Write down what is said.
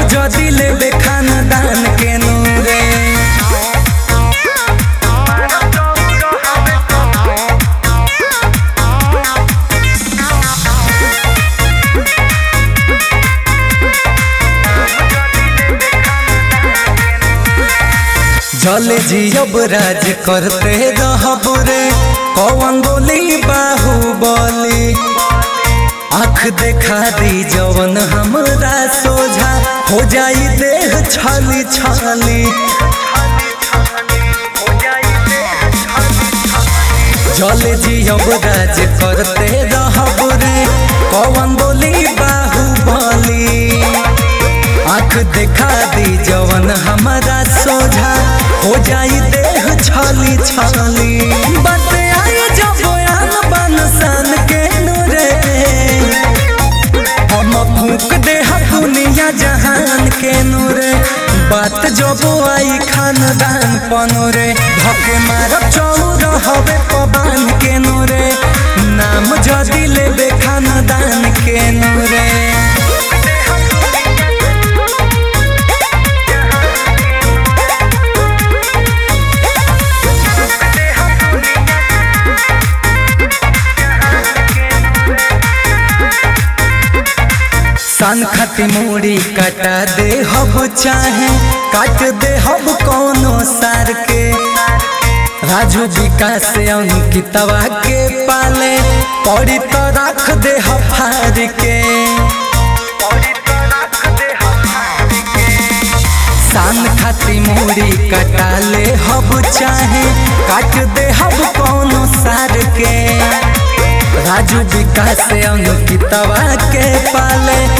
जदि लेबे खानदान के नूरे। चले जियब राज करते रहब रे, कौन बोली बाहुबली। आँख देखा दी जवन हमरा सोझा, हो जाई देह छाली छाली। चले जियब राज करते रहब रे, कौन बोली बाहुबली। आँख देखा दी जवन हमरा सोझा, हो जाई देह छाली छाली। बात आई जब आन बन सान के नूरे, हम फूक दे दुनिया जहान के नूरे। बात जब आई खानदान पनूरे, धके मारब चौर हवे पबान के नूरे। नाम जदि लेबे खानदान के नूरे। सान खाती मूड़ी कटा दे हब, चाहे काट दे हब कौनो सार के। राजू विकास अंकितवा के पाले, पड़ी तो रख दे हार के। सान खाती मूड़ी कटा ले हब, चाहे काट दे हब कौनो सार के। राजू विकास अंकितवा के पाले,